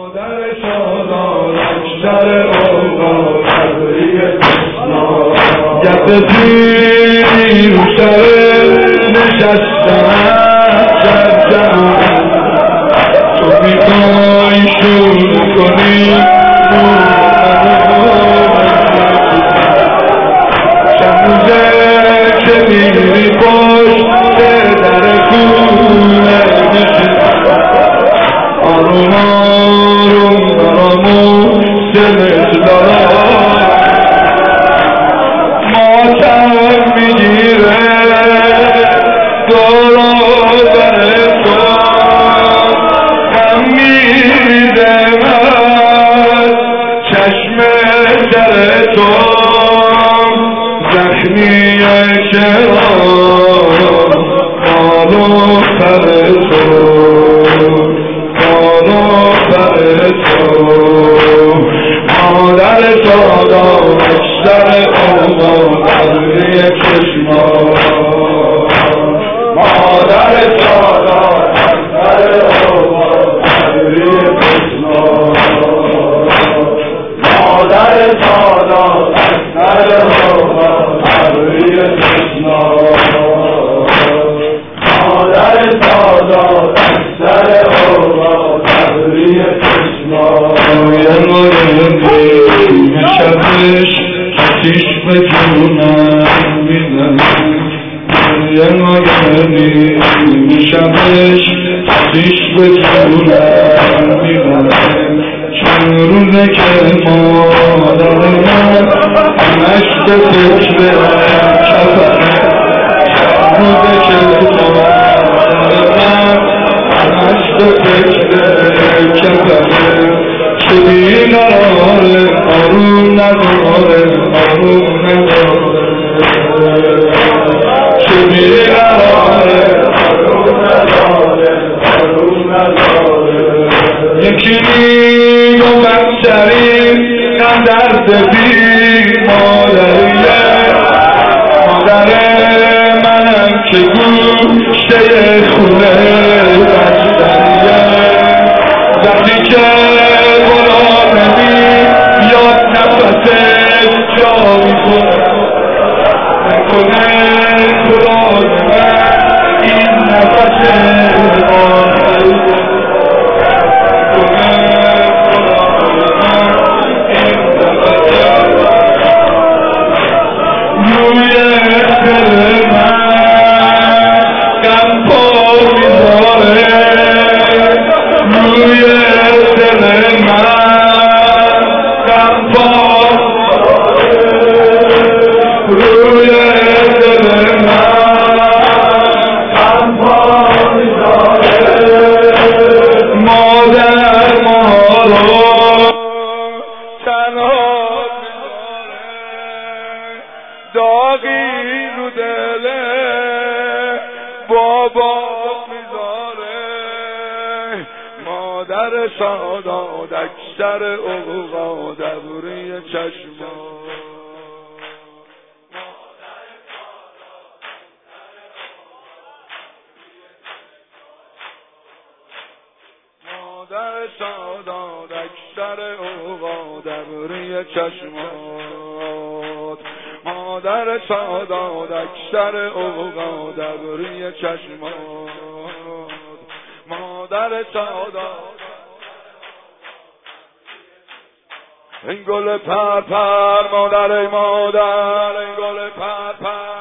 مادر شادان اکثر اوقات تبریه تسنا گفت پیری رو سر نشستم جمع تو میخوای شروع کنی شموزه که میری پشت در خونه میشه آروم آروم برامون دلت دارم ماتم میگیره دورا بر تو غم میریزه من چشم در تو زخمیه چرا بالو پر تو مادر سادان اکثر اوقات تبریه چشما مادر سادان اکثر اوقات تبریه چشما مادر سادان اکثر اوقات تبریه چشما مادر سادان اکثر اوقات تبریه چشما شبش آتیش به جونم میزنه یه مادری شبش آتیش به جونم میزنه چند روزه که مادر من همش به فکر کفره چند روزه که مادر من همش به فکر کفره که بیداره آروم نداره آروم نداره که بیداره آروم نداره آروم نداره یکی میگو بچری نه درد بی مادریه مادر منم که گوشه خونه بستریه وقتی که جا میکنه خدا من این نفس آخری روی دل من غم پا میذاره روی دل من غم پا روی دل من غم پا میذاره مادر ما رو تنها میذاره داغی رو دل بابا میذاره مادر سادات اکثر اوقات ابروی چشما مادر سادات اکثر اوقات ابروی چشمات مادر سادات اکثر اوقات ابروی چشمات مادر سادات این گل پرپر مادر ای مادر این گل پرپر